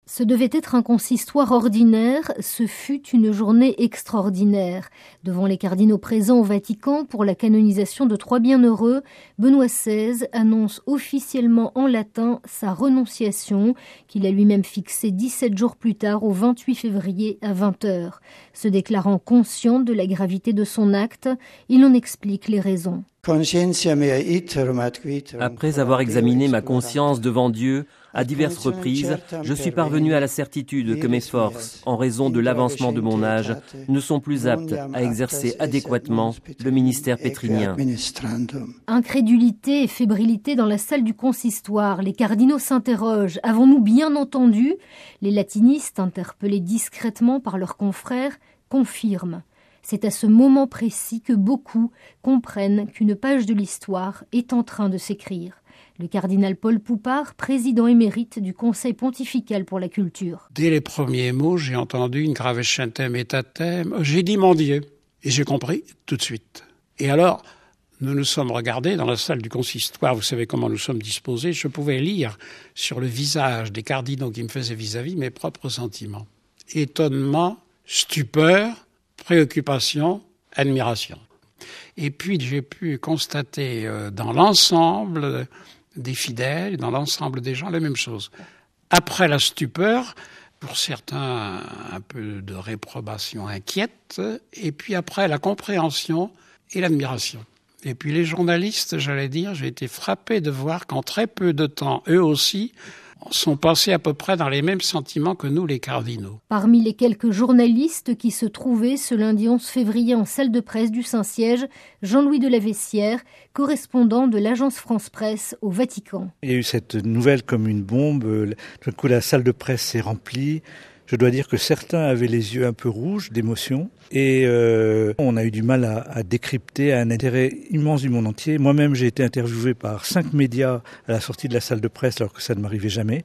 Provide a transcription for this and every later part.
Ce devait être un consistoire ordinaire, ce fut une journée extraordinaire. Devant les cardinaux présents au Vatican pour la canonisation de trois bienheureux, Benoît XVI annonce officiellement en latin sa renonciation, qu'il a lui-même fixée 17 jours plus tard, au 28 février à 20h. Se déclarant conscient de la gravité de son acte, il en explique les raisons. Après avoir examiné ma conscience devant Dieu à diverses reprises, je suis parvenu à la certitude que mes forces, en raison de l'avancement de mon âge, ne sont plus aptes à exercer adéquatement le ministère pétrinien. Incrédulité et fébrilité dans la salle du consistoire. Les cardinaux s'interrogent. Avons-nous bien entendu ? Les latinistes, interpellés discrètement par leurs confrères, confirment. C'est à ce moment précis que beaucoup comprennent qu'une page de l'histoire est en train de s'écrire. Le cardinal Paul Poupart, président émérite du Conseil pontifical pour la culture. Dès les premiers mots, j'ai entendu une gravescentem etatem. J'ai dit mon Dieu. Et j'ai compris tout de suite. Et alors, nous nous sommes regardés dans la salle du consistoire. Vous savez comment nous sommes disposés. Je pouvais lire sur le visage des cardinaux qui me faisaient vis-à-vis mes propres sentiments. Étonnement, stupeur, préoccupation, admiration. Et puis j'ai pu constater dans l'ensemble des fidèles, dans l'ensemble des gens, la même chose. Après la stupeur, pour certains un peu de réprobation inquiète, et puis après la compréhension et l'admiration. Et puis les journalistes, j'allais dire, j'ai été frappé de voir qu'en très peu de temps, eux aussi, sont passés à peu près dans les mêmes sentiments que nous, les cardinaux. Parmi les quelques journalistes qui se trouvaient ce lundi 11 février en salle de presse du Saint-Siège, Jean-Louis de la Vessière, correspondant de l'agence France-Presse au Vatican. Il y a eu cette nouvelle comme une bombe. Tout d'un coup, la salle de presse s'est remplie. Je dois dire que certains avaient les yeux un peu rouges d'émotion et on a eu du mal à décrypter, à un intérêt immense du monde entier. Moi-même, j'ai été interviewé par 5 médias à la sortie de la salle de presse alors que ça ne m'arrivait jamais.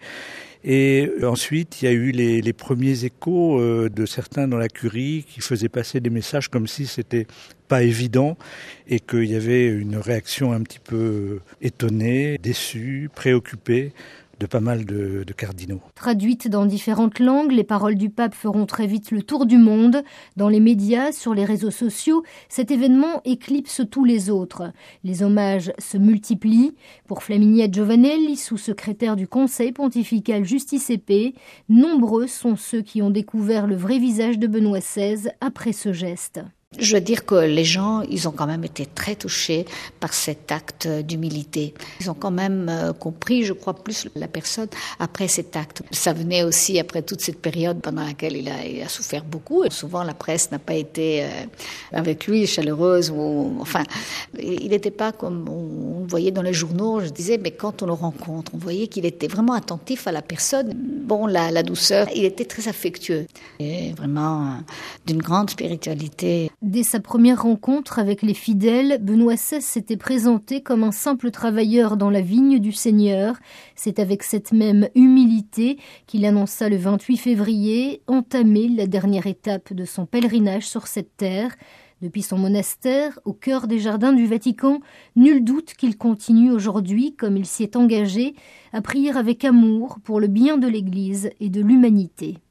Et ensuite, il y a eu les premiers échos de certains dans la curie qui faisaient passer des messages comme si c'était pas évident et qu'il y avait une réaction un petit peu étonnée, déçue, préoccupée de pas mal de cardinaux. Traduites dans différentes langues, les paroles du pape feront très vite le tour du monde. Dans les médias, sur les réseaux sociaux, cet événement éclipse tous les autres. Les hommages se multiplient. Pour Flaminia Giovanelli, sous-secrétaire du Conseil pontifical Justice et Paix, nombreux sont ceux qui ont découvert le vrai visage de Benoît XVI après ce geste. Je veux dire que les gens, ils ont quand même été très touchés par cet acte d'humilité. Ils ont quand même compris, je crois, plus la personne après cet acte. Ça venait aussi après toute cette période pendant laquelle il a souffert beaucoup. Et souvent, la presse n'a pas été avec lui chaleureuse. Enfin, il n'était pas comme on voyait dans les journaux. Je disais, mais quand on le rencontre, on voyait qu'il était vraiment attentif à la personne. Bon, la douceur, il était très affectueux. Et vraiment d'une grande spiritualité. Dès sa première rencontre avec les fidèles, Benoît XVI s'était présenté comme un simple travailleur dans la vigne du Seigneur. C'est avec cette même humilité qu'il annonça le 28 février entamer la dernière étape de son pèlerinage sur cette terre. Depuis son monastère, au cœur des jardins du Vatican, nul doute qu'il continue aujourd'hui, comme il s'y est engagé, à prier avec amour pour le bien de l'Église et de l'humanité.